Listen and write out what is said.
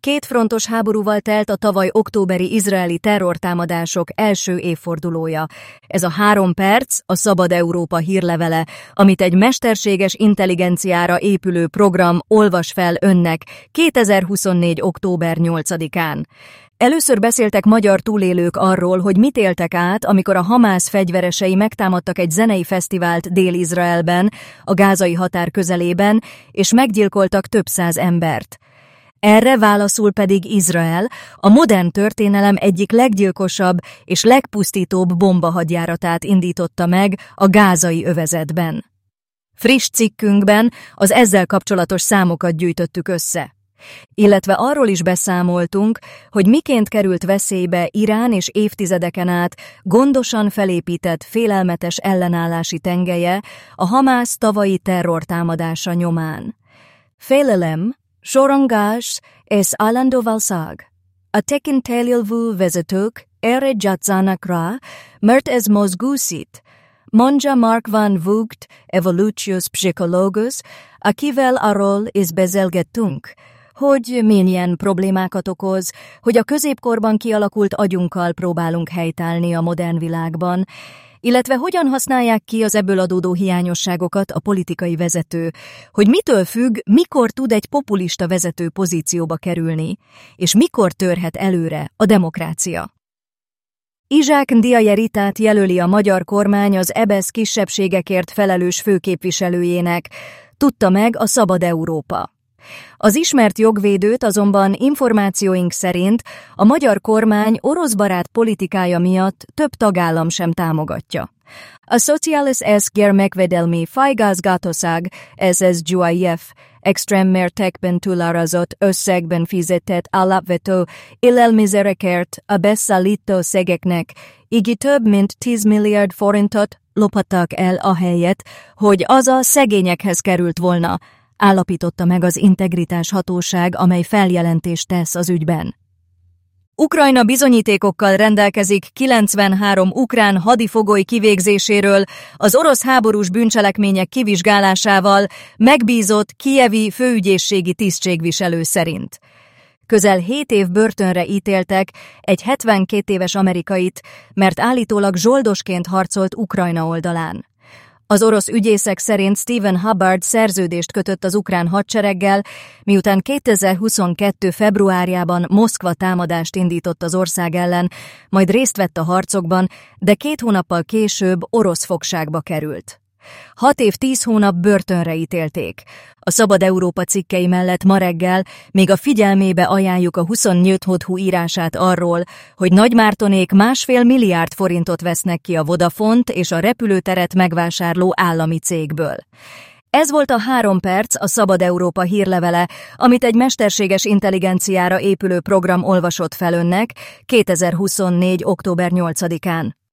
Kétfrontos háborúval telt a tavaly októberi izraeli terrortámadások első évfordulója. Ez a 3 perc a Szabad Európa hírlevele, amit egy mesterséges intelligenciára épülő program olvas fel önnek 2024. október 8-án. Először beszéltek magyar túlélők arról, hogy mit éltek át, amikor a Hamász fegyveresei megtámadtak egy zenei fesztivált Dél-Izraelben, a gázai határ közelében, és meggyilkoltak több száz embert. Erre válaszul pedig Izrael a modern történelem egyik leggyilkosabb és legpusztítóbb bombahadjáratát indította meg a gázai övezetben. Friss cikkünkben az ezzel kapcsolatos számokat gyűjtöttük össze. Illetve arról is beszámoltunk, hogy miként került veszélybe Irán és évtizedeken át gondosan felépített félelmetes ellenállási tengelye a Hamász tavalyi terrortámadása nyomán. Félelem, sorongás és állandó válság. A tekintélyelvű vezetők erre játszanak rá, mert ez mozgósít, mondja Mark van Vugt, evolúciós pszichológus, akivel arról is beszélgettünk, hogy milyen problémákat okoz, hogy a középkorban kialakult agyunkkal próbálunk helytállni a modern világban, illetve hogyan használják ki az ebből adódó hiányosságokat a politikai vezető, hogy mitől függ, mikor tud egy populista vezető pozícióba kerülni, és mikor törhet előre a demokrácia. Izsák Ndiaye-Ritát jelöli a magyar kormány az EBESZ kisebbségekért felelős főképviselőjének, tudta meg a Szabad Európa. Az ismert jogvédőt azonban információink szerint a magyar kormány oroszbarát politikája miatt több tagállam sem támogatja. A Szociális és Gyermekvédelmi Főigazgatóság SSGYF extrém mértékben túlárazott összegben fizetett alapvető élelmiszerekért a beszállító cégeknek, így több mint 10 milliárd forintot lophattak el ahelyett, hogy az a szegényekhez került volna, állapította meg az Integritás Hatóság, amely feljelentést tesz az ügyben. Ukrajna bizonyítékokkal rendelkezik 93 ukrán hadifogoly kivégzéséről, az orosz háborús bűncselekmények kivizsgálásával megbízott kijevi főügyészségi tisztségviselő szerint. Közel 7 év börtönre ítéltek egy 72 éves amerikait, mert állítólag zsoldosként harcolt Ukrajna oldalán. Az orosz ügyészek szerint Stephen Hubbard szerződést kötött az ukrán hadsereggel, miután 2022. februárjában Moszkva támadást indított az ország ellen, majd részt vett a harcokban, de 2 hónappal később orosz fogságba került. 6 év 10 hónap börtönre ítélték. A Szabad Európa cikkei mellett ma reggel még a figyelmébe ajánljuk a 24.hu írását arról, hogy Nagymártonék 1,5 milliárd forintot vesznek ki a Vodafont és a repülőteret megvásárló állami cégből. Ez volt a 3 perc a Szabad Európa hírlevele, amit egy mesterséges intelligenciára épülő program olvasott fel önnek 2024. október 8-án.